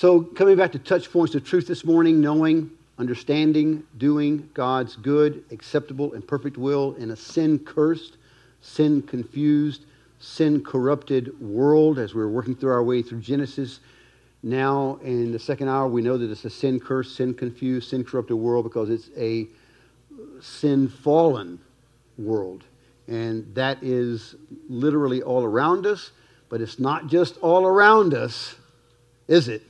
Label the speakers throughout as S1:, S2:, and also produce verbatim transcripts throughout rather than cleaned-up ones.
S1: So coming back to touch points of truth this morning, knowing, understanding, doing God's good, acceptable, and perfect will in a sin-cursed, sin-confused, sin-corrupted world as we're working through our way through Genesis. Now, in the second hour, we know that it's a sin-cursed, sin-confused, sin-corrupted world because it's a sin-fallen world. And that is literally all around us, but it's not just all around us, is it?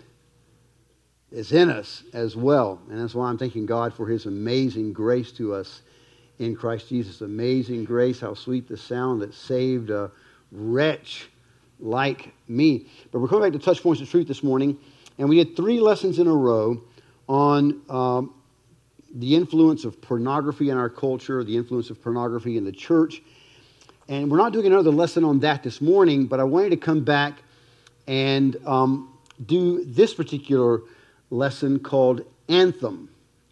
S1: It's in us as well. And that's why I'm thanking God for His amazing grace to us in Christ Jesus. Amazing grace, how sweet the sound that saved a wretch like me. But we're coming back to Touch Points of Truth this morning, and we did three lessons in a row on um, the influence of pornography in our culture, the influence of pornography in the church. And we're not doing another lesson on that this morning, but I wanted to come back and um, do this particular lesson called Anthem,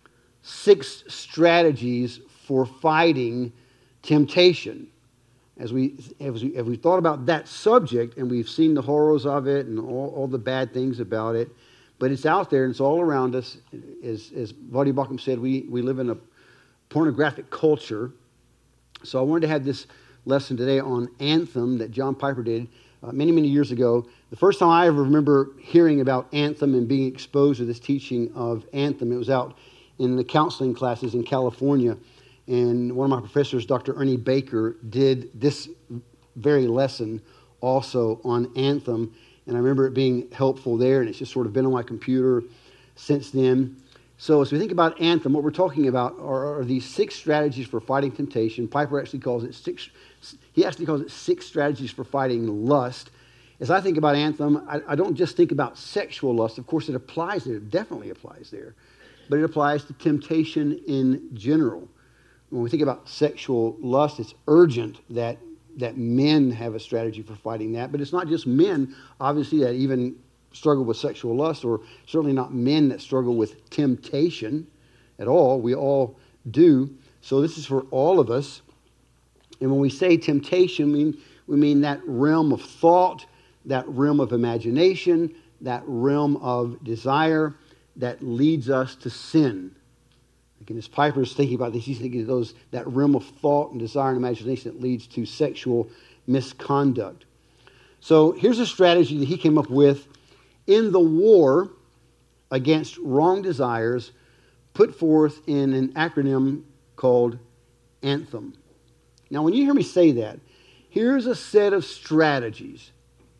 S1: Six Strategies for Fighting Temptation. As we, as we, as we thought about that subject, and we've seen the horrors of it and all, all the bad things about it, but it's out there and it's all around us. As, as Voddie Baucham said, we, we live in a pornographic culture. So I wanted to have this lesson today on Anthem that John Piper did uh, many, many years ago. The first time I ever remember hearing about Anthem and being exposed to this teaching of Anthem, it was out in the counseling classes in California. And one of my professors, Doctor Ernie Baker, did this very lesson also on Anthem. And I remember it being helpful there, and it's just sort of been on my computer since then. So as we think about Anthem, what we're talking about are, are these six strategies for fighting temptation. Piper actually calls it six, he actually calls it six strategies for fighting lust. As I think about Anthem, I, I don't just think about sexual lust. Of course, it applies there. It definitely applies there. But it applies to temptation in general. When we think about sexual lust, it's urgent that, that men have a strategy for fighting that. But it's not just men, obviously, that even struggle with sexual lust, or certainly not men that struggle with temptation at all. We all do. So this is for all of us. And when we say temptation, we mean, we mean that realm of thought, that realm of imagination, that realm of desire that leads us to sin. Again, as Piper is thinking about this, he's thinking of those, that realm of thought and desire and imagination that leads to sexual misconduct. So here's a strategy that he came up with in the war against wrong desires, put forth in an acronym called Anthem. Now, when you hear me say that, here's a set of strategies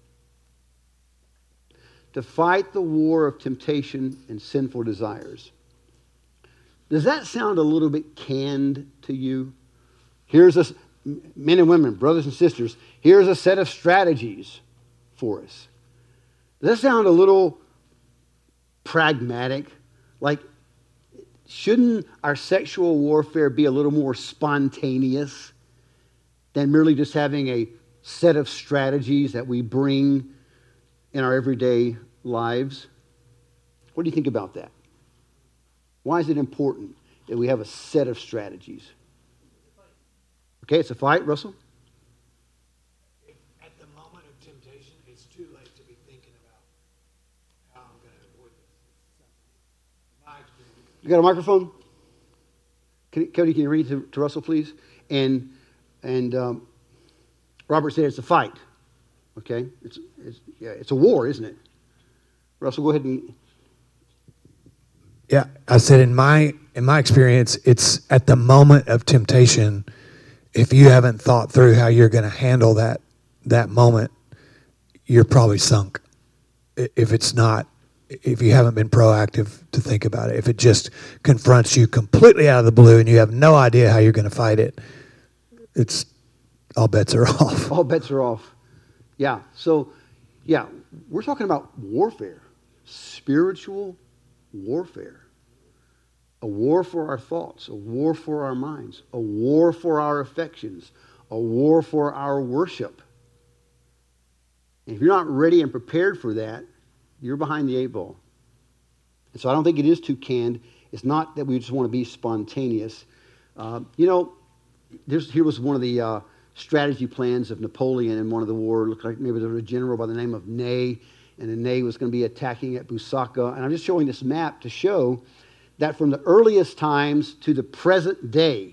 S1: to fight the war of temptation and sinful desires. Does that sound a little bit canned to you? Here's a, men and women, brothers and sisters, here's a set of strategies for us. Does that sound a little pragmatic? Like, shouldn't our sexual warfare be a little more spontaneous than merely just having a set of strategies that we bring in our everyday lives? What do you think about that? Why is it important that we have a set of strategies? Okay, it's a fight, Russell?
S2: At the moment of temptation, it's too late to be thinking about how I'm going to avoid this. My experience.
S1: You got a microphone? Can, Cody, can you read to, to Russell, please? And and um, Robert said it's a fight. Okay, it's it's yeah, it's a war, isn't it? Russell, go ahead and.
S3: Yeah, I said in my in my experience, it's at the moment of temptation. If you haven't thought through how you're going to handle that that moment, you're probably sunk. If it's not, if you haven't been proactive to think about it, if it just confronts you completely out of the blue and you have no idea how you're going to fight it, it's all bets are off.
S1: All bets are off. Yeah. So, yeah, we're talking about warfare, spiritual warfare. A war for our thoughts, a war for our minds, a war for our affections, a war for our worship. And if you're not ready and prepared for that, you're behind the eight ball. And so I don't think it is too canned. It's not that we just want to be spontaneous. Uh, you know, there's, here was one of the uh, strategy plans of Napoleon in one of the wars. Looked like maybe there was a general by the name of Ney. and the Ney was going to be attacking at Busaka. And I'm just showing this map to show that from the earliest times to the present day,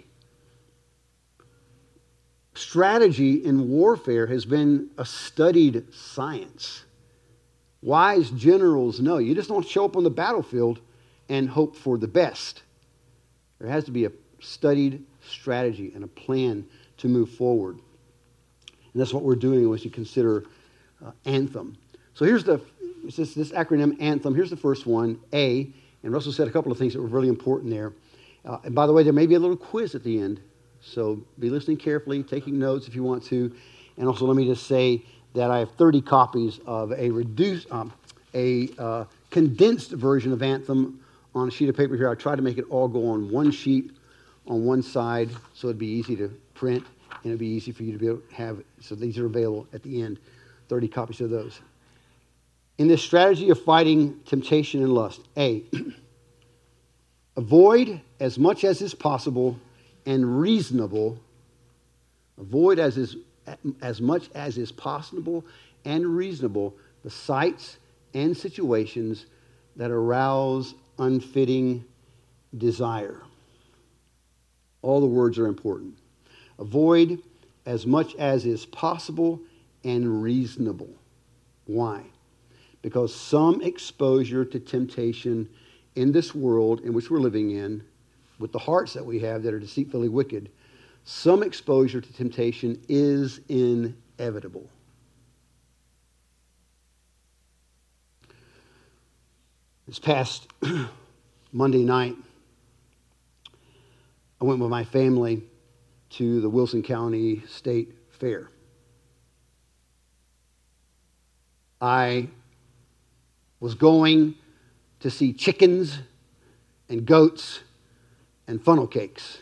S1: strategy in warfare has been a studied science. Wise generals know you just don't show up on the battlefield and hope for the best. There has to be a studied strategy and a plan to move forward. And that's what we're doing as you consider uh, Anthem. So here's the this, this acronym Anthem. Here's the first one, A. And Russell said a couple of things that were really important there. Uh, and by the way, there may be a little quiz at the end. So be listening carefully, taking notes if you want to. And also let me just say that I have thirty copies of a reduced, um, a uh, condensed version of Anthem on a sheet of paper here. I tried to make it all go on one sheet on one side so it'd be easy to print and it'd be easy for you to be able to have it. So these are available at the end, thirty copies of those. In this strategy of fighting temptation and lust, A, avoid as much as is possible and reasonable, avoid as is as much as is possible and reasonable the sights and situations that arouse unfitting desire. All the words are important. Avoid as much as is possible and reasonable. Why? Because some exposure to temptation in this world in which we're living in, with the hearts that we have that are deceitfully wicked, some exposure to temptation is inevitable. This past Monday night, I went with my family to the Wilson County State Fair. I was going to see chickens and goats and funnel cakes.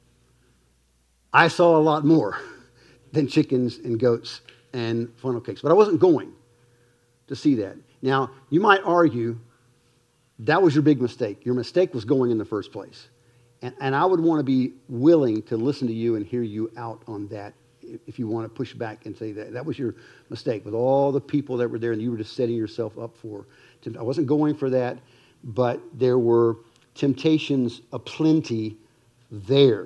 S1: I saw a lot more than chickens and goats and funnel cakes, but I wasn't going to see that. Now, you might argue that was your big mistake. Your mistake was going in the first place. And, and I would want to be willing to listen to you and hear you out on that if you want to push back and say that that was your mistake with all the people that were there and you were just setting yourself up for. I wasn't going for that, but there were temptations aplenty there.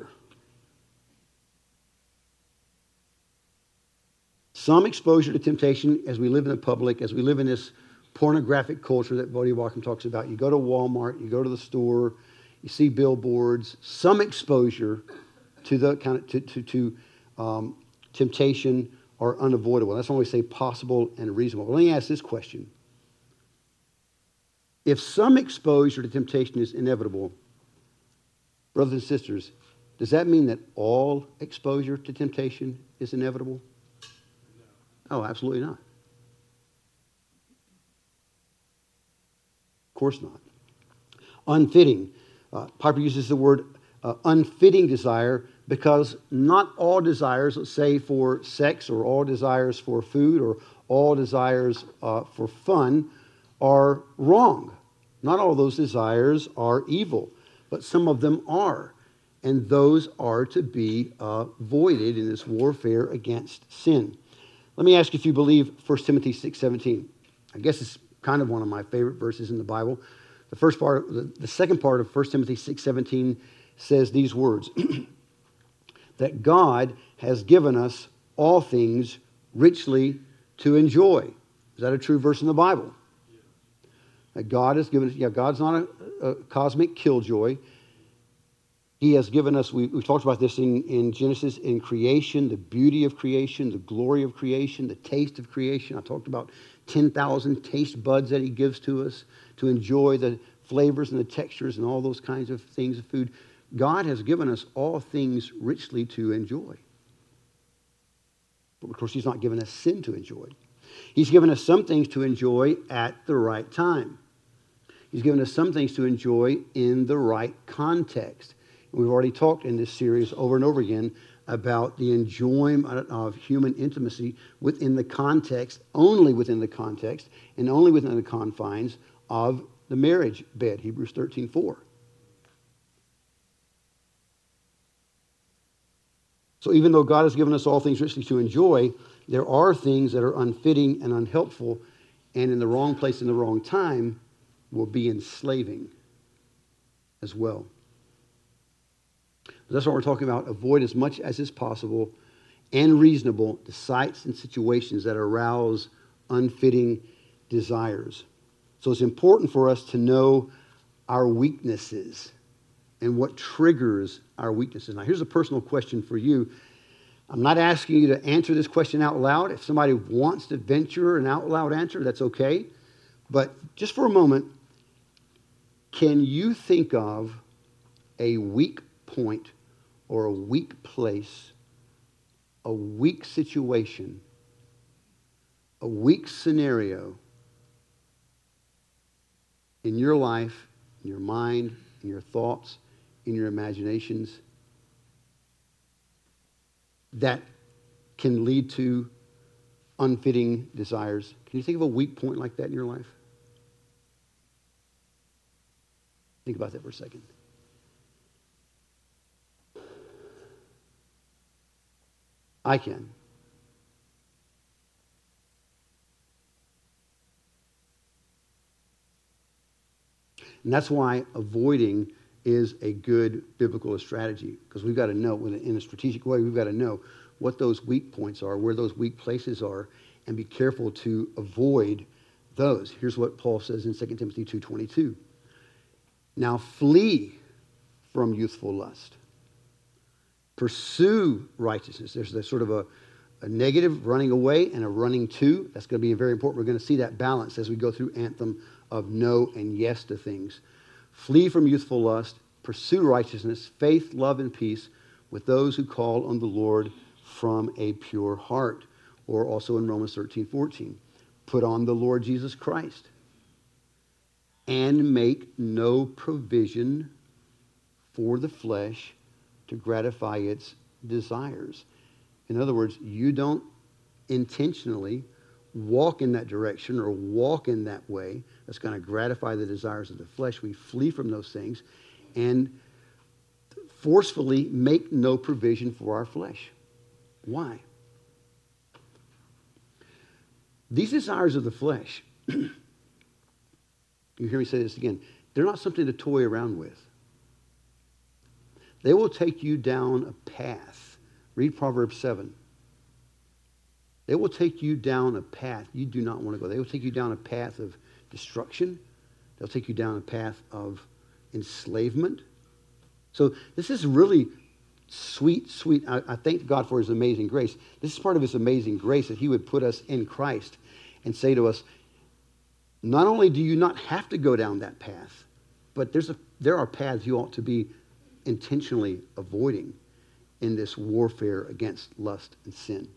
S1: Some exposure to temptation as we live in the public, as we live in this pornographic culture that Bodie Walkham talks about. You go to Walmart, you go to the store, you see billboards, some exposure to the kind of to to, to um, temptation are unavoidable. That's why we say possible and reasonable. Well, let me ask this question. If some exposure to temptation is inevitable, brothers and sisters, does that mean that all exposure to temptation is inevitable? No. Oh, absolutely not. Of course not. Unfitting. Uh, Piper uses the word uh, unfitting desire because not all desires, let's say for sex or all desires for food or all desires uh, for fun are wrong. Not all those desires are evil, but some of them are. And those are to be uh, avoided in this warfare against sin. Let me ask you if you believe First Timothy six seventeen. I guess it's kind of one of my favorite verses in the Bible. The first part, the, the second part of First Timothy six seventeen says these words, that God has given us all things richly to enjoy. Is that a true verse in the Bible? That God has given us, yeah, God's not a, a cosmic killjoy. He has given us, we, we talked about this in, in Genesis, in creation, the beauty of creation, the glory of creation, the taste of creation. I talked about ten thousand taste buds that he gives to us to enjoy the flavors and the textures and all those kinds of things of food. God has given us all things richly to enjoy. But of course, he's not given us sin to enjoy. He's given us some things to enjoy at the right time. He's given us some things to enjoy in the right context. We've already talked in this series over and over again about the enjoyment of human intimacy within the context, only within the context, and only within the confines of the marriage bed, Hebrews thirteen four. So even though God has given us all things richly to enjoy, there are things that are unfitting and unhelpful, and in the wrong place in the wrong time will be enslaving as well. That's what we're talking about. Avoid as much as is possible and reasonable the sites and situations that arouse unfitting desires. So it's important for us to know our weaknesses and what triggers our weaknesses. Now, here's a personal question for you. I'm not asking you to answer this question out loud. If somebody wants to venture an out loud answer, that's okay. But just for a moment, can you think of a weak point or a weak place, a weak situation, a weak scenario in your life, in your mind, in your thoughts, in your imaginations that can lead to unfitting desires? Can you think of a weak point like that in your life? Think about that for a second. I can. And that's why avoiding is a good biblical strategy, because we've got to know, in a strategic way, we've got to know what those weak points are, where those weak places are, and be careful to avoid those. Here's what Paul says in Second Timothy two twenty-two. Now flee from youthful lust. Pursue righteousness. There's a sort of a, a negative running away and a running to. That's going to be very important. We're going to see that balance as we go through Anthem of no and yes to things. Flee from youthful lust. Pursue righteousness, faith, love, and peace with those who call on the Lord from a pure heart. Or also in Romans thirteen fourteen. Put on the Lord Jesus Christ and make no provision for the flesh to gratify its desires. In other words, you don't intentionally walk in that direction or walk in that way that's going to gratify the desires of the flesh. We flee from those things and forcefully make no provision for our flesh. Why? These desires of the flesh, you hear me say this again, they're not something to toy around with. They will take you down a path. Read Proverbs seven. They will take you down a path you do not want to go. They will take you down a path of destruction. They'll take you down a path of enslavement. So this is really sweet, sweet. I, I thank God for his amazing grace. This is part of his amazing grace, that he would put us in Christ and say to us, not only do you not have to go down that path, but there's a, there are paths you ought to be intentionally avoiding in this warfare against lust and sin.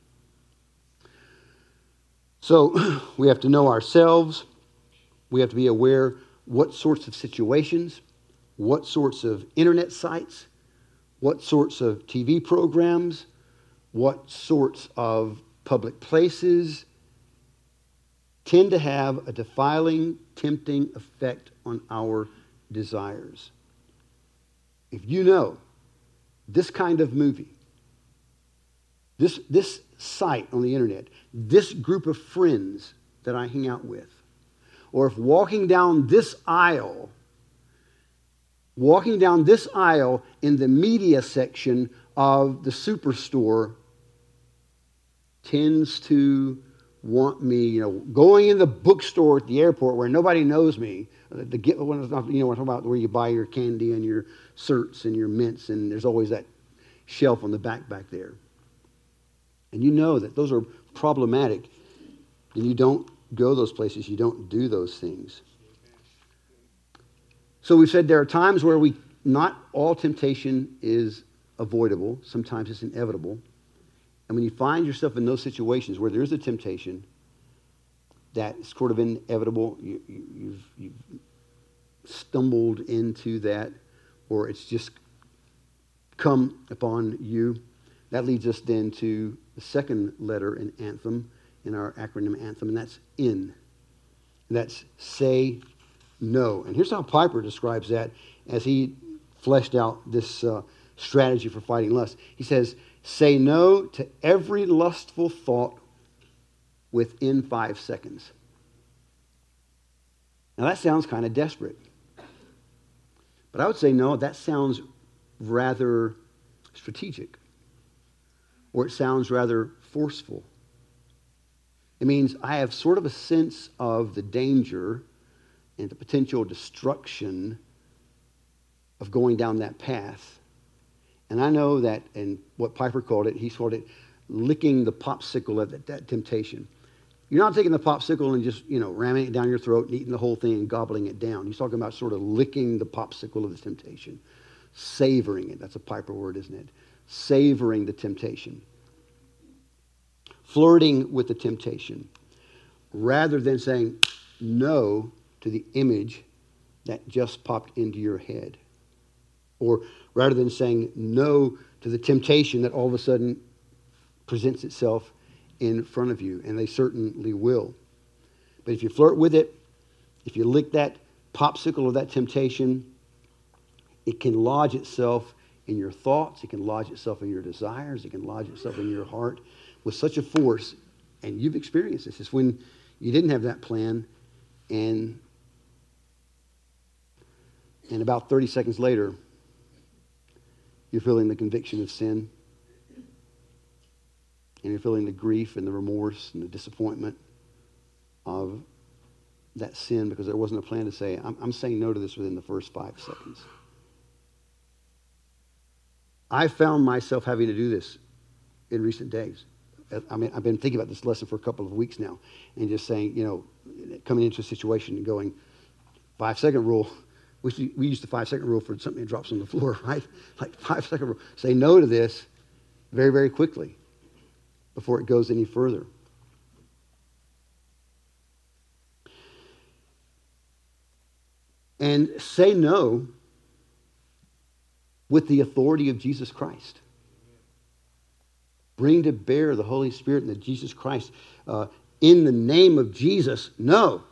S1: So we have to know ourselves. We have to be aware what sorts of situations, what sorts of internet sites, what sorts of T V programs, what sorts of public places tend to have a defiling, tempting effect on our desires. If you know this kind of movie, this, this site on the internet, this group of friends that I hang out with, or if walking down this aisle, walking down this aisle in the media section of the superstore tends to want me, you know, going in the bookstore at the airport where nobody knows me, the get, you know, what I'm talking about, where you buy your candy and your certs and your mints, and there's always that shelf on the back back there. And you know that those are problematic, and you don't go those places, you don't do those things. So we've said there are times where we, not all temptation is avoidable. Sometimes it's inevitable. And when you find yourself in those situations where there's a temptation that's sort of inevitable, you, you, you've, you've stumbled into that, or it's just come upon you, that leads us then to the second letter in Anthem, in our acronym Anthem, and that's in. And that's say no. And here's how Piper describes that as he fleshed out this uh, strategy for fighting lust. He says, say no to every lustful thought within five seconds. Now that sounds kind of desperate. But I would say, no, that sounds rather strategic. Or it sounds rather forceful. It means I have sort of a sense of the danger and the potential destruction of going down that path. And I know that, and what Piper called it, he called it licking the popsicle of that, that temptation. You're not taking the popsicle and just, you know, ramming it down your throat and eating the whole thing and gobbling it down. He's talking about sort of licking the popsicle of the temptation. Savoring it. That's a Piper word, isn't it? Savoring the temptation. Flirting with the temptation. Rather than saying no to the image that just popped into your head. Or rather than saying no to the temptation that all of a sudden presents itself in front of you, and they certainly will. But if you flirt with it, if you lick that popsicle of that temptation, it can lodge itself in your thoughts, it can lodge itself in your desires, it can lodge itself in your heart with such a force, and you've experienced this. It's when you didn't have that plan, and, and about thirty seconds later, you're feeling the conviction of sin. And you're feeling the grief and the remorse and the disappointment of that sin because there wasn't a plan to say, I'm, I'm saying no to this within the first five seconds. I found myself having to do this in recent days. I mean, I've been thinking about this lesson for a couple of weeks now and just saying, you know, coming into a situation and going, five second rule. We, we use the five second rule for something that drops on the floor, right? Like five second rule. Say no to this very, very quickly before it goes any further. And say no with the authority of Jesus Christ. Bring to bear the Holy Spirit and the Jesus Christ. Uh, in the name of Jesus, no.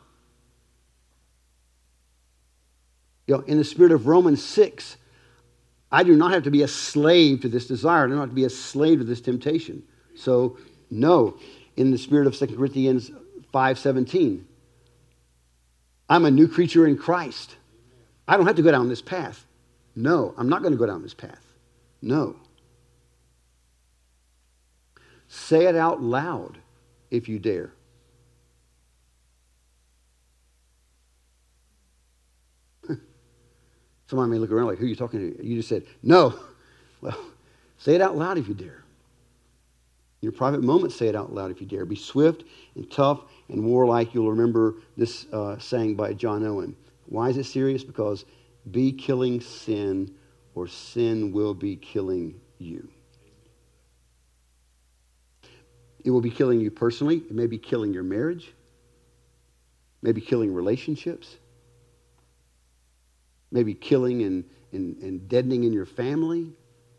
S1: You know, in the spirit of Romans six, I do not have to be a slave to this desire. I do not have to be a slave to this temptation. So, no. In the spirit of Second Corinthians five seventeen, I'm a new creature in Christ. I don't have to go down this path. No, I'm not going to go down this path. No. Say it out loud if you dare. Somebody may look around like, who are you talking to? You just said, no. Well, say it out loud if you dare. In your private moments, say it out loud if you dare. Be swift and tough and warlike. You'll remember this uh, saying by John Owen. Why is it serious? Because be killing sin or sin will be killing you. It will be killing you personally. It may be killing your marriage. Maybe killing relationships. Maybe killing and, and, and deadening in your family.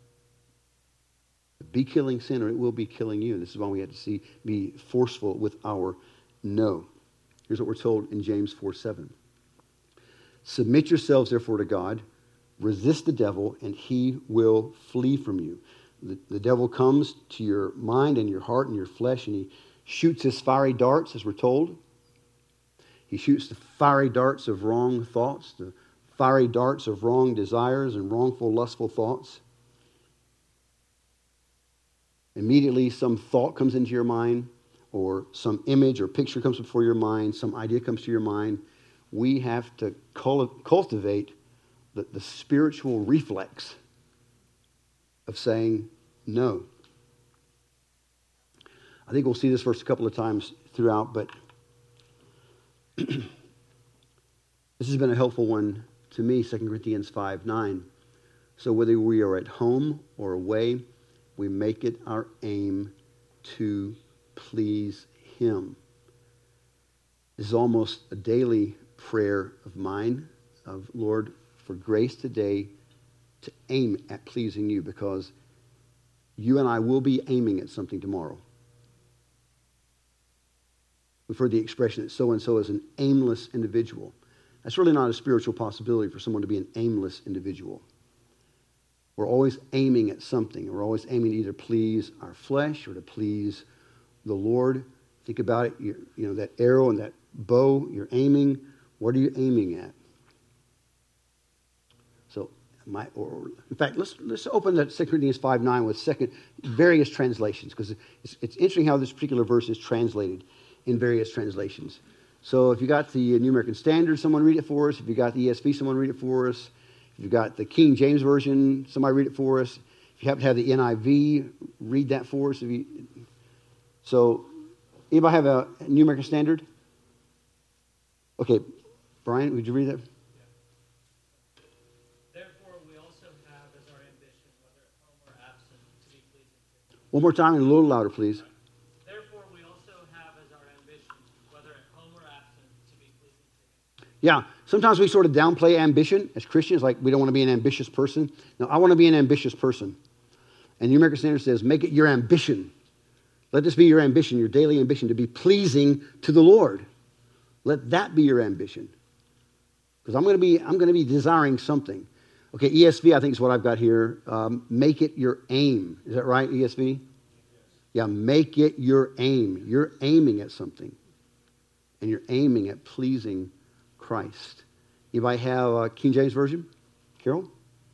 S1: Be killing sin or it will be killing you. This is why we have to see, be forceful with our no. Here's what we're told in James four seven. Submit yourselves therefore to God. Resist the devil and he will flee from you. The, the devil comes to your mind and your heart and your flesh and he shoots his fiery darts, as we're told. He shoots the fiery darts of wrong thoughts, the fiery darts of wrong desires and wrongful, lustful thoughts. Immediately some thought comes into your mind or some image or picture comes before your mind, some idea comes to your mind. We have to cultivate the, the spiritual reflex of saying no. I think we'll see this verse a couple of times throughout, but this has been a helpful one to me, Second Corinthians five nine. So whether we are at home or away, we make it our aim to please him. This is almost a daily prayer of mine, of Lord, for grace today to aim at pleasing you, because you and I will be aiming at something tomorrow. We've heard the expression that so-and-so is an aimless individual. That's really not a spiritual possibility for someone to be an aimless individual. We're always aiming at something. We're always aiming to either please our flesh or to please the Lord. Think about it. You, you know, that arrow and that bow, you're aiming What are you aiming at? So, my, or, in fact, let's let's open that Second Corinthians five nine with second various translations, because it's, it's interesting how this particular verse is translated in various translations. So if you got the New American Standard, someone read it for us. If you got the E S V, someone read it for us. If you got the King James Version, somebody read it for us. If you happen to have the N I V, read that for us. If you, so, anybody have a New American Standard? Okay, Brian, would you read that?
S4: Therefore, we also have as our ambition, whether at home or absent, to be pleasing to Him.
S1: One more time and a little louder, please.
S4: Therefore, we also have as our ambition, whether at home or absent, to be pleasing to Him.
S1: Yeah, sometimes we sort of downplay ambition as Christians, like we don't want to be an ambitious person. No, I want to be an ambitious person. And the New American Standard says, make it your ambition. Let this be your ambition, your daily ambition, to be pleasing to the Lord. Let that be your ambition. Because I'm going to be, I'm going to be desiring something. Okay, E S V, I think is what I've got here. Um, make it your aim. Is that right, E S V? Yeah, make it your aim. You're aiming at something. And you're aiming at pleasing Christ. Anybody have a King James Version? Carol?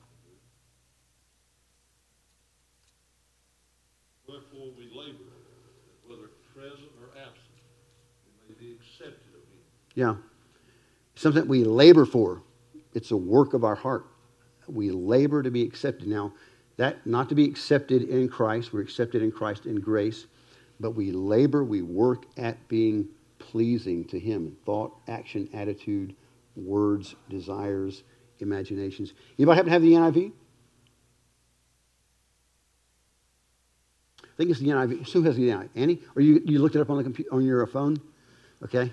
S5: Wherefore we labor, whether present or absent, we may be accepted of Him.
S1: Yeah. Something we labor for. It's a work of our heart. We labor to be accepted. Now, that not to be accepted in Christ. We're accepted in Christ in grace. But we labor, we work at being pleasing to Him. Thought, action, attitude, words, desires, imaginations. Anybody happen to have the N I V? I think it's the N I V. Who has the N I V? Annie? Or you, you looked it up on the computer, on your phone? Okay.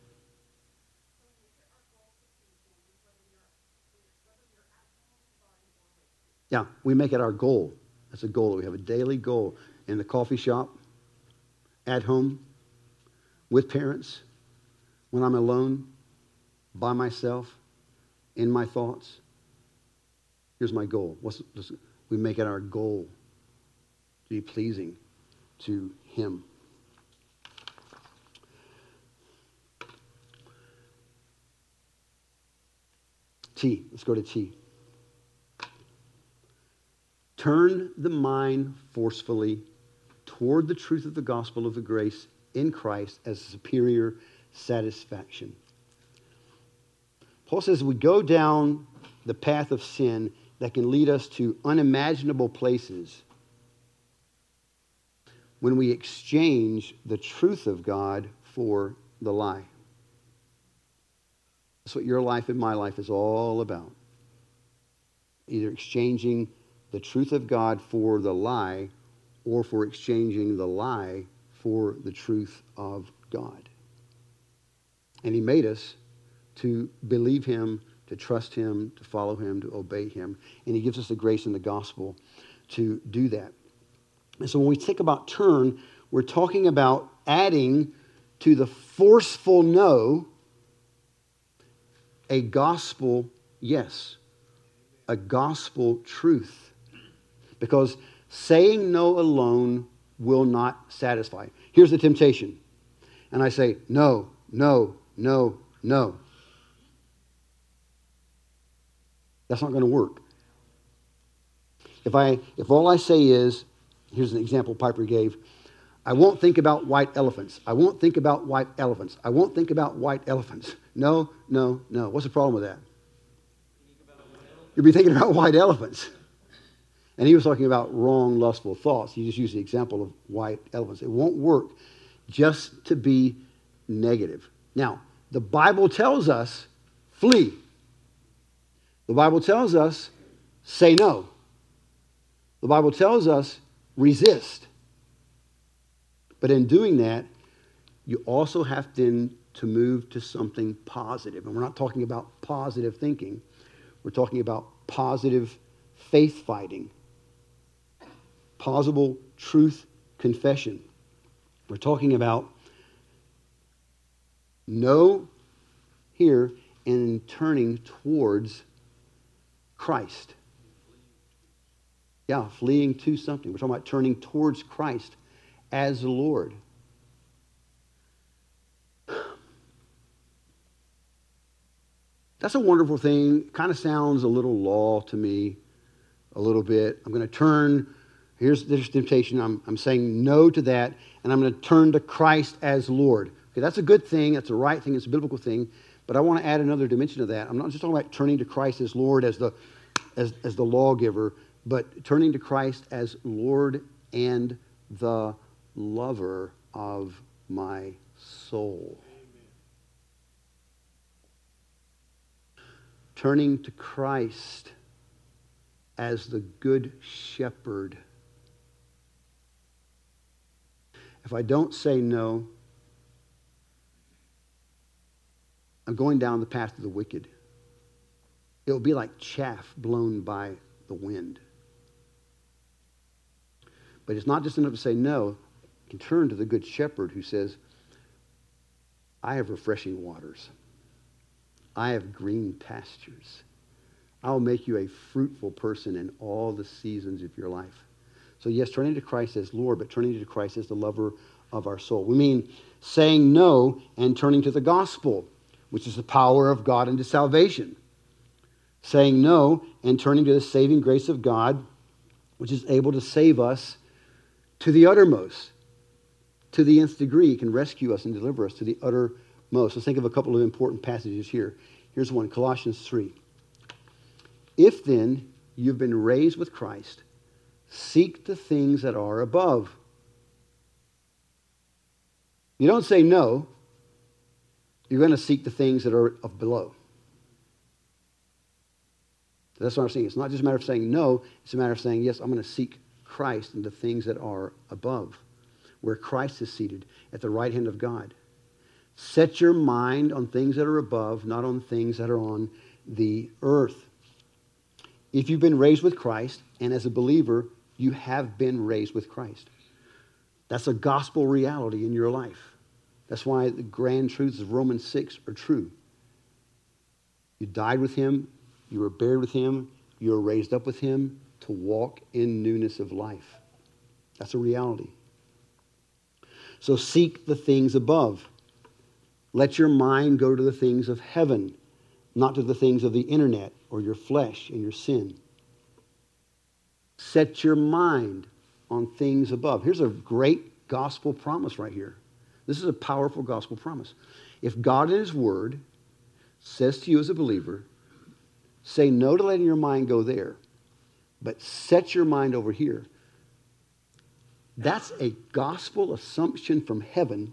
S1: Yeah, we make it our goal. That's a goal. We have a daily goal in the coffee shop, at home, with parents, when I'm alone, by myself, in my thoughts. Here's my goal. What's, we make it our goal to be pleasing to Him. T. Let's go to T. Turn the mind forcefully toward the truth of the gospel of the grace in Christ as superior satisfaction. Paul says we go down the path of sin that can lead us to unimaginable places when we exchange the truth of God for the lie. That's what your life and my life is all about. Either exchanging the truth of God for the lie, or for exchanging the lie for the truth of God. And He made us to believe Him, to trust Him, to follow Him, to obey Him. And He gives us the grace in the gospel to do that. And so when we think about turn, we're talking about adding to the forceful no a gospel yes, a gospel truth. Because saying no alone will not satisfy. Here's the temptation. And I say, no, no, no, no. That's not going to work. If I, if all I say is, here's an example Piper gave, I won't think about white elephants. I won't think about white elephants. I won't think about white elephants. No, no, no. What's the problem with that? You'll be thinking about white elephants. And he was talking about wrong, lustful thoughts. He just used the example of white elephants. It won't work just to be negative. Now, the Bible tells us, flee. The Bible tells us, say no. The Bible tells us, resist. But in doing that, you also have to, to move to something positive. And we're not talking about positive thinking. We're talking about positive faith fighting. Possible truth confession. We're talking about no here and turning towards Christ. Yeah, fleeing to something. We're talking about turning towards Christ as the Lord. That's a wonderful thing. Kind of sounds a little law to me, a little bit. I'm going to turn, here's this temptation. I'm, I'm saying no to that, and I'm going to turn to Christ as Lord. Okay, that's a good thing. That's the right thing. It's a biblical thing. But I want to add another dimension to that. I'm not just talking about turning to Christ as Lord, as the, as, as the lawgiver, but turning to Christ as Lord and the lover of my soul. Turning to Christ as the good shepherd. If I don't say no, I'm going down the path of the wicked. It will be like chaff blown by the wind. But it's not just enough to say no. You can turn to the good shepherd who says, I have refreshing waters. I have green pastures. I'll make you a fruitful person in all the seasons of your life. So yes, turning to Christ as Lord, but turning to Christ as the lover of our soul. We mean saying no and turning to the gospel, which is the power of God unto salvation. Saying no and turning to the saving grace of God, which is able to save us to the uttermost. To the nth degree, it can rescue us and deliver us to the uttermost. Let's think of a couple of important passages here. Here's one, Colossians three. If then you've been raised with Christ, seek the things that are above. You don't say no. You're going to seek the things that are of below. That's what I'm saying. It's not just a matter of saying no. It's a matter of saying, yes, I'm going to seek Christ and the things that are above, where Christ is seated at the right hand of God. Set your mind on things that are above, not on things that are on the earth. If you've been raised with Christ, and as a believer, you have been raised with Christ. That's a gospel reality in your life. That's why the grand truths of Romans six are true. You died with him, you were buried with him, you were raised up with him to walk in newness of life. That's a reality. So seek the things above. Let your mind go to the things of heaven, not to the things of the internet or your flesh and your sin. Set your mind on things above. Here's a great gospel promise right here. This is a powerful gospel promise. If God in his word says to you as a believer, say no to letting your mind go there, but set your mind over here, that's a gospel assumption from heaven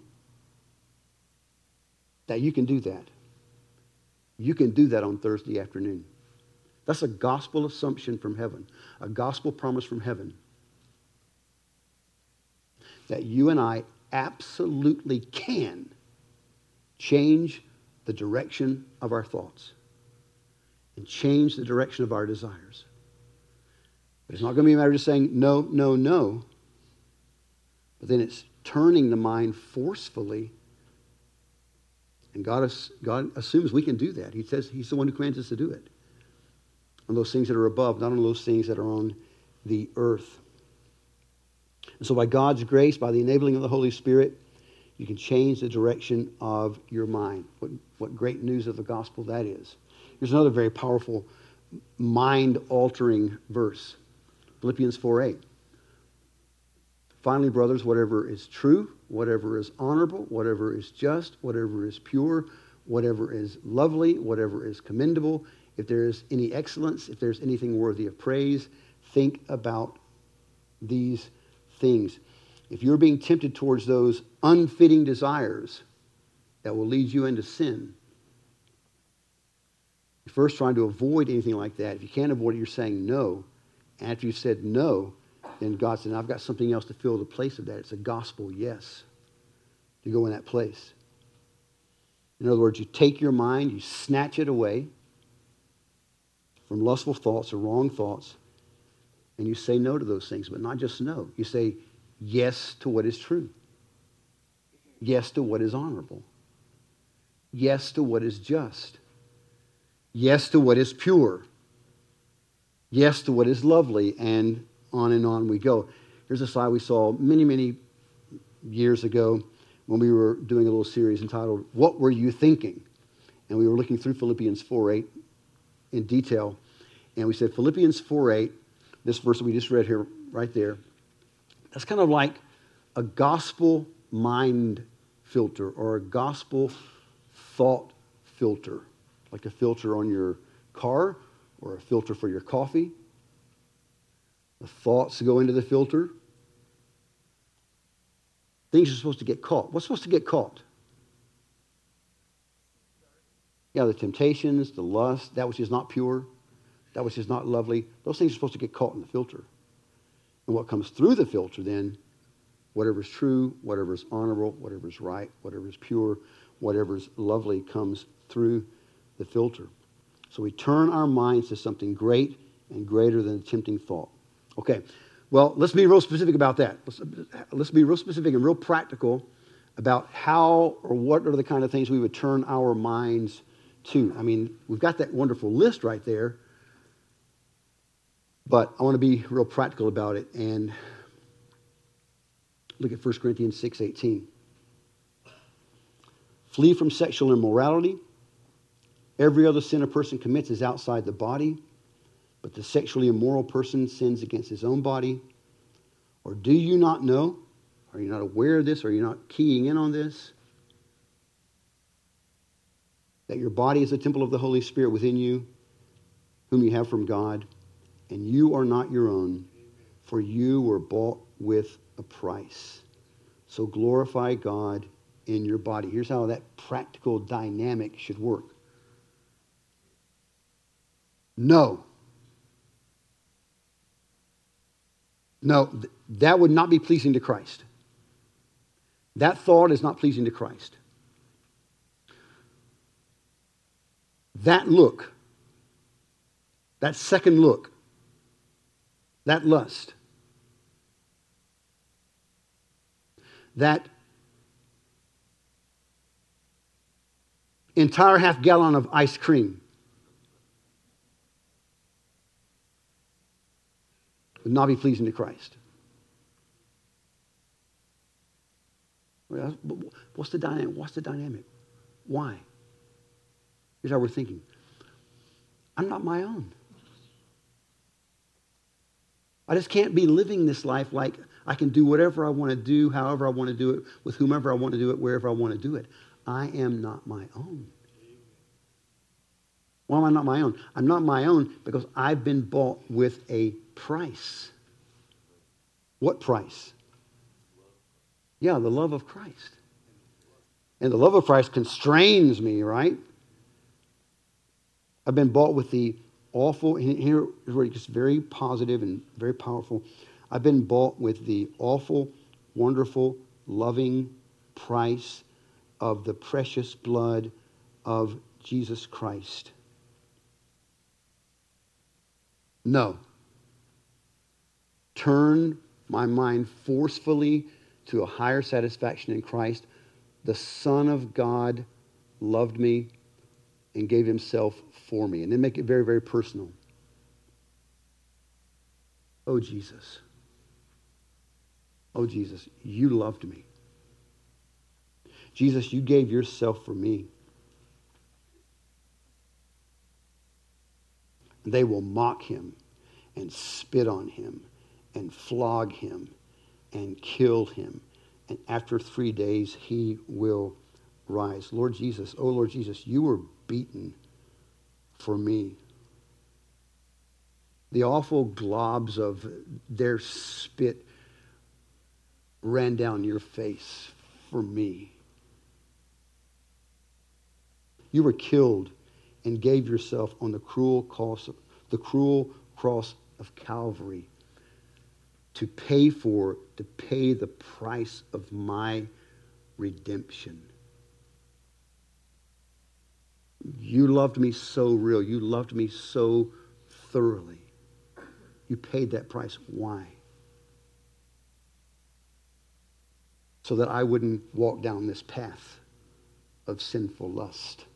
S1: that you can do that. You can do that on Thursday afternoon. That's a gospel assumption from heaven, a gospel promise from heaven that you and I absolutely can change the direction of our thoughts and change the direction of our desires. But it's not going to be a matter of just saying no, no, no. But then it's turning the mind forcefully. And God, God assumes we can do that. He says he's the one who commands us to do it. On those things that are above, not on those things that are on the earth. And so by God's grace, by the enabling of the Holy Spirit, you can change the direction of your mind. What, what great news of the gospel that is. Here's another very powerful mind-altering verse. Philippians four eight. Finally, brothers, whatever is true, whatever is honorable, whatever is just, whatever is pure, whatever is lovely, whatever is commendable, if there is any excellence, if there's anything worthy of praise, think about these things. If you're being tempted towards those unfitting desires that will lead you into sin, you're first trying to avoid anything like that. If you can't avoid it, you're saying no. And after you've said no, then God said, I've got something else to fill the place of that. It's a gospel yes to go in that place. In other words, you take your mind, you snatch it away from lustful thoughts or wrong thoughts, and you say no to those things. But not just no. You say yes to what is true. Yes to what is honorable. Yes to what is just. Yes to what is pure. Yes to what is lovely, and on and on we go. Here's a slide we saw many, many years ago when we were doing a little series entitled, What Were You Thinking? and we were looking through Philippians four eight in detail, and we said Philippians four eight, this verse that we just read here, right there, that's kind of like a gospel mind filter or a gospel thought filter, like a filter on your car or a filter for your coffee. The thoughts go into the filter. Things are supposed to get caught. What's supposed to get caught? Yeah, the temptations, the lust, that which is not pure, that which is not lovely. Those things are supposed to get caught in the filter. And what comes through the filter then, whatever is true, whatever is honorable, whatever is right, whatever is pure, whatever is lovely comes through the filter. So we turn our minds to something great and greater than a tempting thought. Okay, well, let's be real specific about that. Let's, let's be real specific and real practical about how or what are the kind of things we would turn our minds to. I mean, we've got that wonderful list right there, but I want to be real practical about it and look at First Corinthians six eighteen. Flee from sexual immorality. Every other sin a person commits is outside the body, but the sexually immoral person sins against his own body. Or do you not know? Are you not aware of this? Are you not keying in on this? That your body is a temple of the Holy Spirit within you, whom you have from God, and you are not your own, for you were bought with a price. So glorify God in your body. Here's how that practical dynamic should work. No. No, th- that would not be pleasing to Christ. That thought is not pleasing to Christ. That look, that second look, that lust, that entire half gallon of ice cream would not be pleasing to Christ. What's the dynamic? What's the dynamic? Why? Here's how we're thinking. I'm not my own. I just can't be living this life like I can do whatever I want to do, however I want to do it, with whomever I want to do it, wherever I want to do it. I am not my own. Why am I not my own? I'm not my own because I've been bought with a price. What price? Yeah, the love of Christ. And the love of Christ constrains me, right? I've been bought with the awful, and here is where it gets very positive and very powerful. I've been bought with the awful, wonderful, loving price of the precious blood of Jesus Christ. No. Turn my mind forcefully to a higher satisfaction in Christ. The Son of God loved me and gave himself for me. And then make it very, very personal. Oh, Jesus. Oh, Jesus, you loved me. Jesus, you gave yourself for me. They will mock him and spit on him and flog him and kill him. And after three days, he will rise. Lord Jesus, oh Lord Jesus, you were beaten for me. The awful globs of their spit ran down your face for me. You were killed and gave yourself on the cruel cross, the cruel cross of Calvary to pay for, to pay the price of my redemption. You loved me so real. You loved me so thoroughly. You paid that price. Why? So that I wouldn't walk down this path of sinful lust.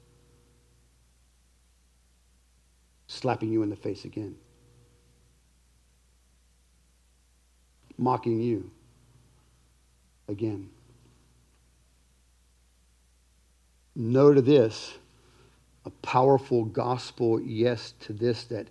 S1: Slapping you in the face again. Mocking you again. No to this, a powerful gospel yes to this that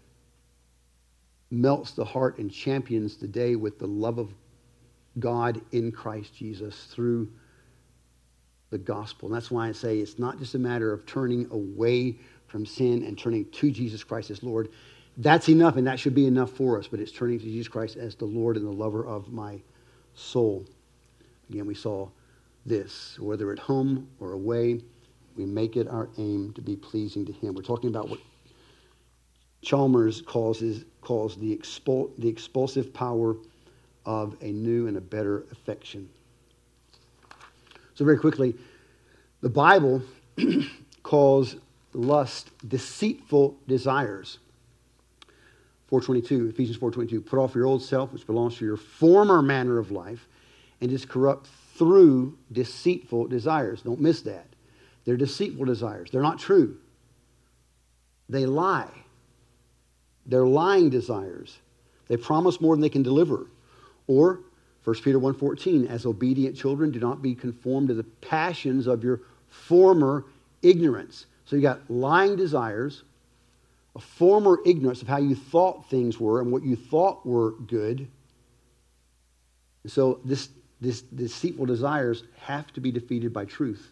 S1: melts the heart and champions the day with the love of God in Christ Jesus through the gospel. And that's why I say it's not just a matter of turning away from sin and turning to Jesus Christ as Lord. That's enough, and that should be enough for us, but it's turning to Jesus Christ as the Lord and the lover of my soul. Again, we saw this, whether at home or away, we make it our aim to be pleasing to him. We're talking about what Chalmers calls, is, calls the, expul, the expulsive power of a new and a better affection. So very quickly, the Bible calls lust deceitful desires. four twenty-two, Ephesians four twenty-two, put off your old self, which belongs to your former manner of life, and is corrupt through deceitful desires. Don't miss that. They're deceitful desires. They're not true. They lie. They're lying desires. They promise more than they can deliver. Or, First Peter one fourteen, as obedient children, do not be conformed to the passions of your former ignorance. So you got lying desires, a former ignorance of how you thought things were and what you thought were good. And so this, this deceitful desires have to be defeated by truth.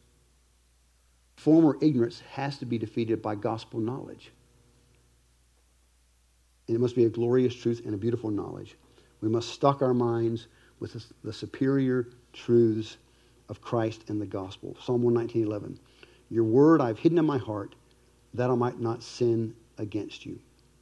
S1: Former ignorance has to be defeated by gospel knowledge. And it must be a glorious truth and a beautiful knowledge. We must stock our minds with the superior truths of Christ and the gospel. Psalm one nineteen eleven. Your word I've hidden in my heart, that I might not sin against you.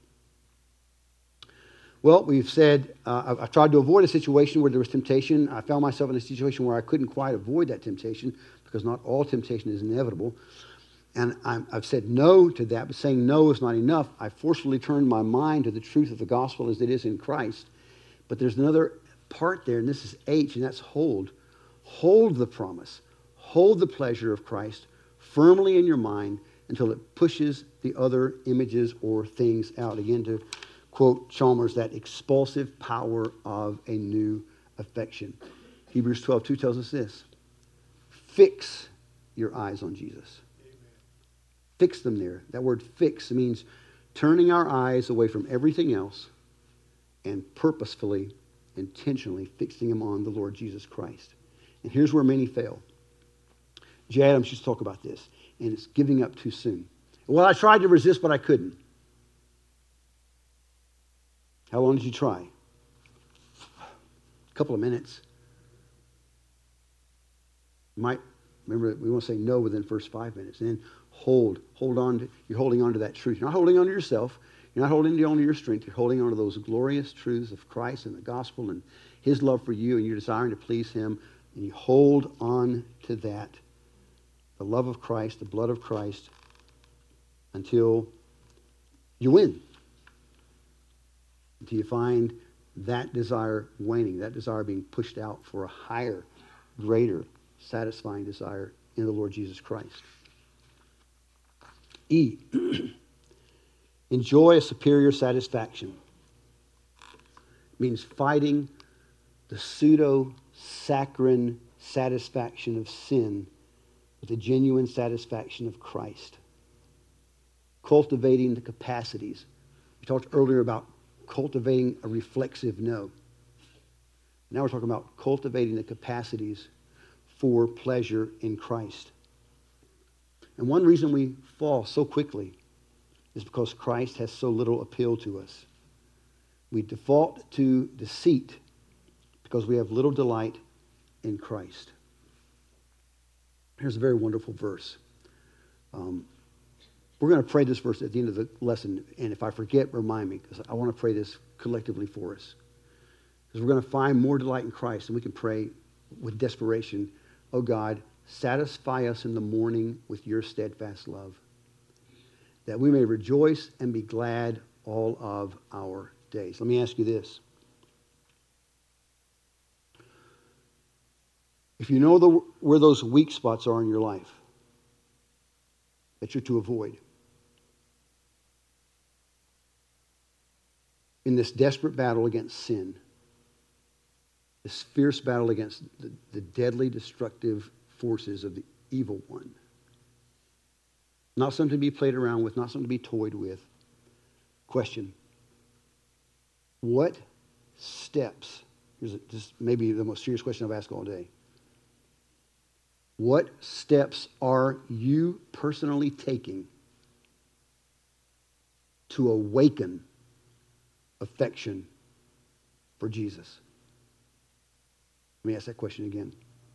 S1: Well, we've said, uh, I've, I've tried to avoid a situation where there was temptation. I found myself in a situation where I couldn't quite avoid that temptation because not all temptation is inevitable. And I'm, I've said no to that, but saying no is not enough. I forcefully turned my mind to the truth of the gospel as it is in Christ. But there's another part there, and this is H, and that's hold. Hold the promise. Hold the pleasure of Christ firmly in your mind until it pushes the other images or things out. Again, to quote Chalmers, that expulsive power of a new affection. Hebrews twelve two tells us this. Fix your eyes on Jesus. Amen. Fix them there. That word fix means turning our eyes away from everything else and purposefully, intentionally fixing them on the Lord Jesus Christ. And here's where many fail. Jay Adams used to talk about this, and it's giving up too soon. Well, I tried to resist, but I couldn't. How long did you try? A couple of minutes. You might, remember, we want to say no within the first five minutes. And then hold, hold on to, you're holding on to that truth. You're not holding on to yourself. You're not holding on to your strength. You're holding on to those glorious truths of Christ and the gospel and his love for you, and you're desiring to please him. And you hold on to that, the love of Christ, the blood of Christ, until you win. Until you find that desire waning, that desire being pushed out for a higher, greater, satisfying desire in the Lord Jesus Christ. E. Enjoy a superior satisfaction. It means fighting the pseudo-saccharine satisfaction of sin with the genuine satisfaction of Christ. Cultivating the capacities. We talked earlier about cultivating a reflexive no. Now we're talking about cultivating the capacities for pleasure in Christ. And one reason we fall so quickly is because Christ has so little appeal to us. We default to deceit because we have little delight in Christ. Here's a very wonderful verse. Um, we're going to pray this verse at the end of the lesson, and if I forget, remind me, because I want to pray this collectively for us. Because we're going to find more delight in Christ, and we can pray with desperation, oh God, satisfy us in the morning with your steadfast love, that we may rejoice and be glad all of our days. Let me ask you this. If you know the, where those weak spots are in your life that you're to avoid, in this desperate battle against sin, this fierce battle against the, the deadly, destructive forces of the evil one, Not something to be played around with, not something to be toyed with. Question. What steps, here's a, this may be the most serious question I've asked all day. What steps are you personally taking to awaken affection for Jesus? Let me ask that question again.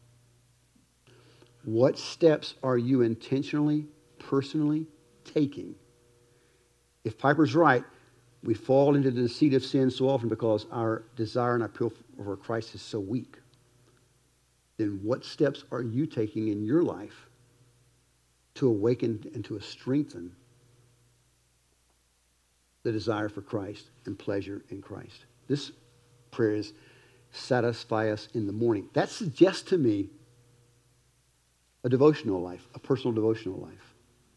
S1: What steps are you intentionally, personally taking? If Piper's right, we fall into the deceit of sin so often because our desire and our appeal for Christ is so weak. Then what steps are you taking in your life to awaken and to strengthen the desire for Christ and pleasure in Christ? This prayer is satisfy us in the morning. That suggests to me a devotional life, a personal devotional life.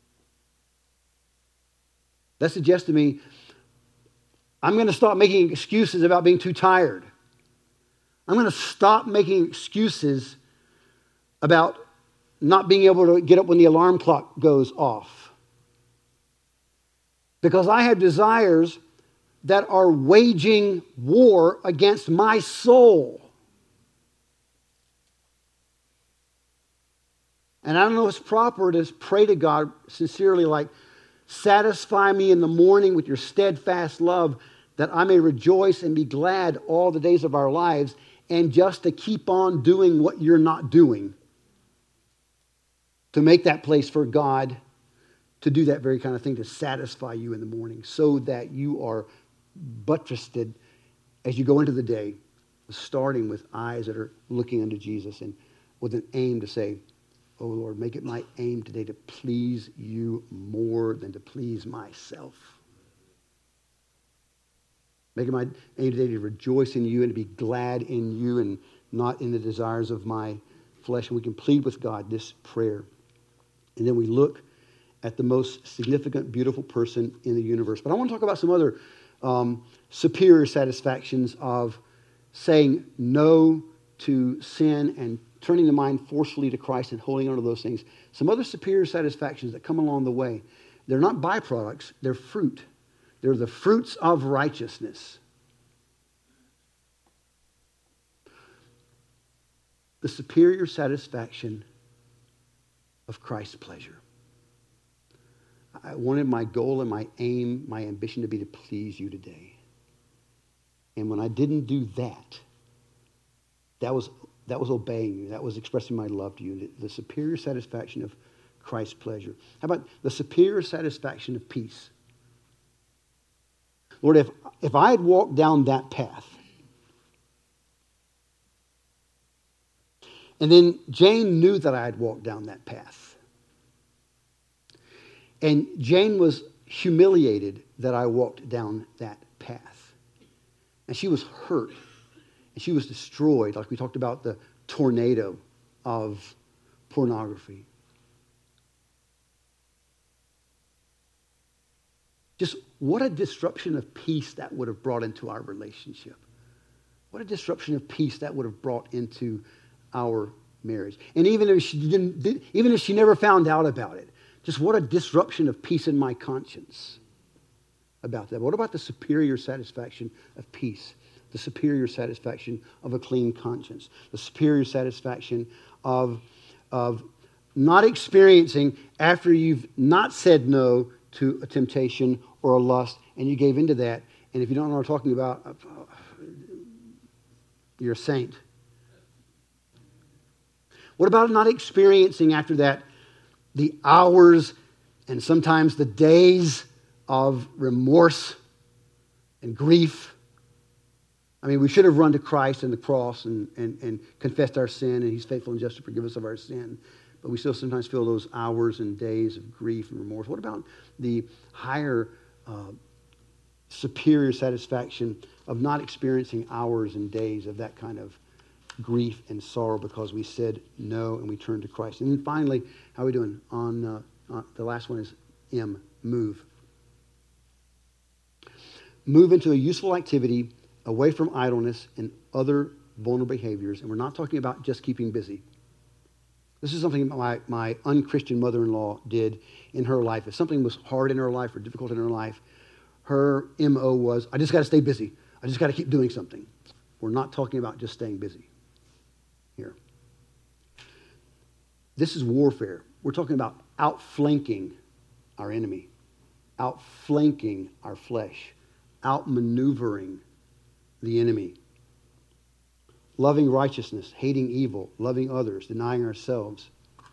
S1: That suggests to me I'm going to stop making excuses about being too tired. I'm going to stop making excuses about not being able to get up when the alarm clock goes off. Because I have desires that are waging war against my soul. And I don't know if it's proper to pray to God sincerely like, satisfy me in the morning with your steadfast love that I may rejoice and be glad all the days of our lives, and just to keep on doing what you're not doing. To make that place for God to do that very kind of thing, to satisfy you in the morning so that you are buttressed as you go into the day, starting with eyes that are looking unto Jesus and with an aim to say, oh Lord, make it my aim today to please you more than to please myself. Make it my aim today to rejoice in you and to be glad in you and not in the desires of my flesh. And we can plead with God this prayer. And then we look at the most significant, beautiful person in the universe. But I want to talk about some other um, superior satisfactions of saying no to sin and turning the mind forcefully to Christ and holding on to those things. Some other superior satisfactions that come along the way. They're not byproducts, they're fruit. They're the fruits of righteousness. The superior satisfaction of Christ's pleasure. I wanted my goal and my aim, my ambition to be to please you today. And when I didn't do that, that was that was obeying you. That was expressing my love to you. The, the superior satisfaction of Christ's pleasure. How about the superior satisfaction of peace? Lord, if, if I had walked down that path, and then Jane knew that I had walked down that path, and Jane was humiliated that I walked down that path, and she was hurt, and she was destroyed, like we talked about the tornado of pornography. Just what a disruption of peace that would have brought into our relationship. What a disruption of peace that would have brought into our marriage. And even if she didn't, even if she never found out about it, just what a disruption of peace in my conscience about that. What about the superior satisfaction of peace? The superior satisfaction of a clean conscience. The superior satisfaction of, of not experiencing after you've not said no to a temptation or a lust, and you gave into that. And if you don't know what I'm talking about, you're a saint. What about not experiencing after that the hours and sometimes the days of remorse and grief? I mean, we should have run to Christ and the cross and, and, and confessed our sin, and he's faithful and just to forgive us of our sin. But we still sometimes feel those hours and days of grief and remorse. What about the higher, uh, superior satisfaction of not experiencing hours and days of that kind of grief and sorrow because we said no and we turned to Christ? And then finally, how are we doing? On, uh, on the last one is M, move. Move into a useful activity away from idleness and other vulnerable behaviors. And we're not talking about just keeping busy. This is something my, my unchristian mother-in-law did in her life. If something was hard in her life or difficult in her life, her M O was, I just got to stay busy. I just got to keep doing something. We're not talking about just staying busy here. This is warfare. We're talking about outflanking our enemy, outflanking our flesh, outmaneuvering the enemy. Loving righteousness, hating evil, loving others, denying ourselves.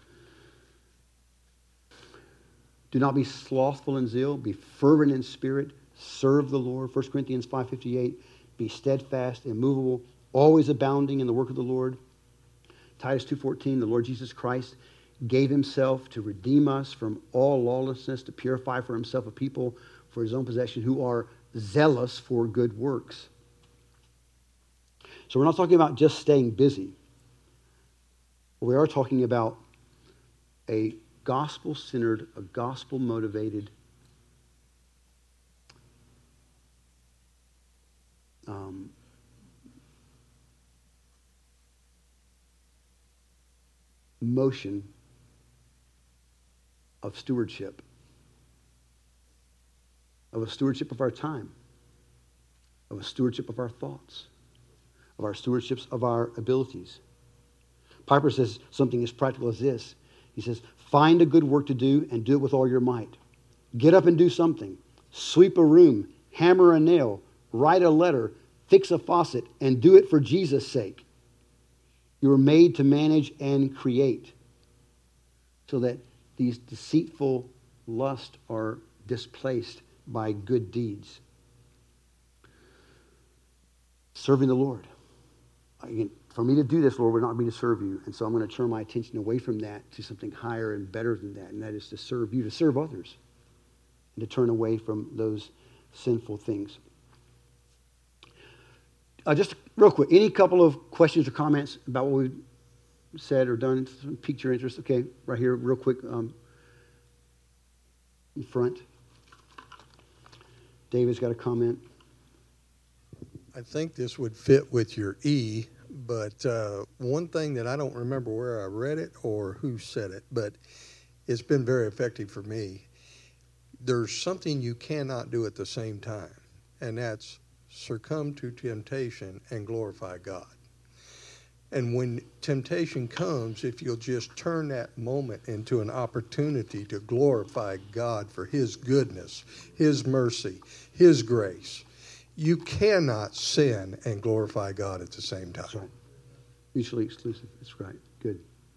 S1: Do not be slothful in zeal, be fervent in spirit, serve the Lord. First Corinthians five fifty-eight, be steadfast, immovable, always abounding in the work of the Lord. Titus two fourteen, the Lord Jesus Christ gave himself to redeem us from all lawlessness, to purify for himself a people for his own possession who are zealous for good works. So we're not talking about just staying busy. We are talking about a gospel-centered, a gospel-motivated um, motion of stewardship, of a stewardship of our time, of a stewardship of our thoughts, of our stewardships of our abilities. Piper says something as practical as this. He says, find a good work to do and do it with all your might. Get up and do something. Sweep a room, hammer a nail, write a letter, fix a faucet, and do it for Jesus' sake. You were made to manage and create so that these deceitful lusts are displaced by good deeds. Serving the Lord. Again, for me to do this, Lord, would not be to serve you. And so I'm going to turn my attention away from that to something higher and better than that. And that is to serve you, to serve others. And to turn away from those sinful things. Uh, just real quick, any couple of questions or comments about what we've said or done piqued your interest? Okay, right here, real quick, um, in front. David's got a comment.
S6: I think this would fit with your E, but uh, one thing that I don't remember where I read it or who said it, but it's been very effective for me. There's something you cannot do at the same time, and that's succumb to temptation and glorify God. And when temptation comes, if you'll just turn that moment into an opportunity to glorify God for his goodness, his mercy, his grace, you cannot sin and glorify God at the same time.
S1: That's right. Mutually exclusive. That's right. Good.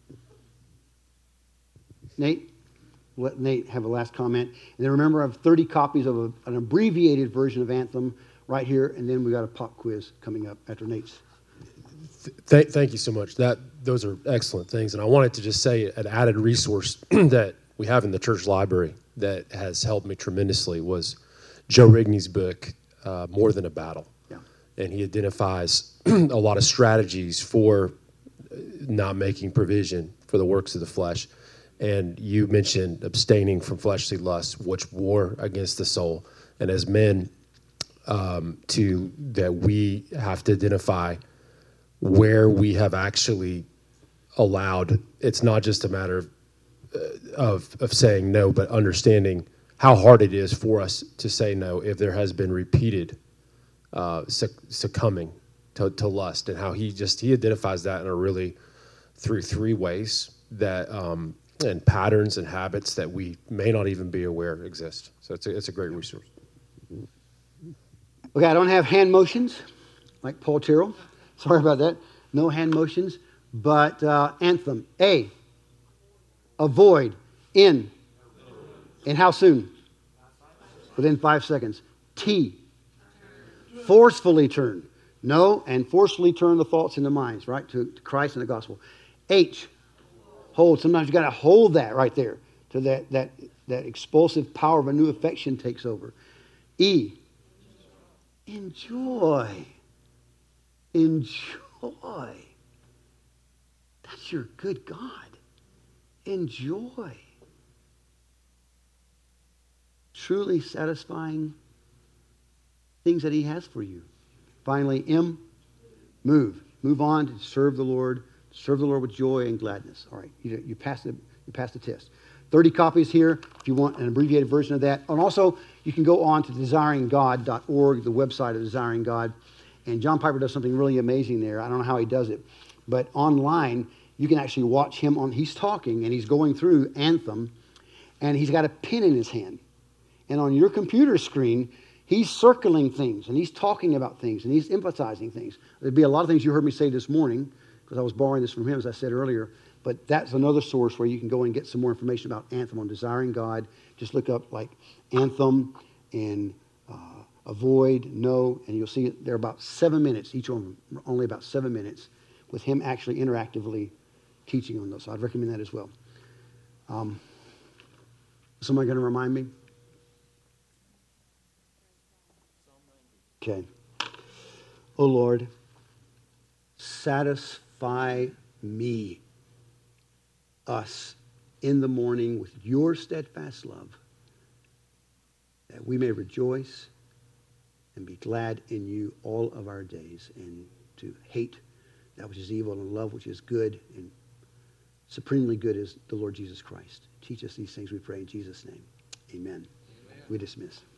S1: Nate? Let Nate have a last comment. And then remember, I have thirty copies of a, an abbreviated version of Anthem right here, and then we got a pop quiz coming up after Nate's.
S7: Th- thank you so much. That those are excellent things. And I wanted to just say an added resource that we have in the church library that has helped me tremendously was Joe Rigney's book, uh, More Than a Battle.
S1: Yeah.
S7: And he identifies a lot of strategies for not making provision for the works of the flesh. And you mentioned abstaining from fleshly lusts, which war against the soul. And as men, um, to that we have to identify where we have actually allowed. It's not just a matter of, uh, of of saying no, but understanding how hard it is for us to say no if there has been repeated uh, succumbing to, to lust, and how he just he identifies that in a really through three ways that um, and patterns and habits that we may not even be aware exist. So it's a, it's a great resource.
S1: Okay, I don't have hand motions like Paul Terrell. Sorry about that. No hand motions. But uh, Anthem. A. Avoid. In. And how soon? Within five seconds. T. Forcefully turn. No, and forcefully turn the thoughts into minds, right? To, to Christ and the gospel. H. Hold. Sometimes you got to hold that right there. To that, that, that expulsive power of a new affection takes over. E. Enjoy. Enjoy. That's your good God. Enjoy. Truly satisfying things that he has for you. Finally, M, move. Move on to serve the Lord, Serve the Lord with joy and gladness. All right, you, you passed the you passed the test. thirty copies here if you want an abbreviated version of that. And also, you can go on to desiring god dot org, the website of Desiring God. And John Piper does something really amazing there. I don't know how he does it. But online, you can actually watch him on, he's talking and he's going through Anthem, and he's got a pen in his hand. And on your computer screen, he's circling things, and he's talking about things, and he's emphasizing things. There'd be a lot of things you heard me say this morning, because I was borrowing this from him, as I said earlier. But that's another source where you can go and get some more information about Anthem on Desiring God. Just look up like Anthem and uh, Avoid, Know, and you'll see it. They're about seven minutes, each one, only about seven minutes, with him actually interactively teaching on those. So I'd recommend that as well. Um, somebody going to remind me? Okay. Oh Lord, satisfy me, us, in the morning with your steadfast love, that we may rejoice and be glad in you all of our days, and to hate that which is evil and love which is good, and supremely good is the Lord Jesus Christ. Teach us these things, we pray in Jesus' name. Amen. Amen. We dismiss.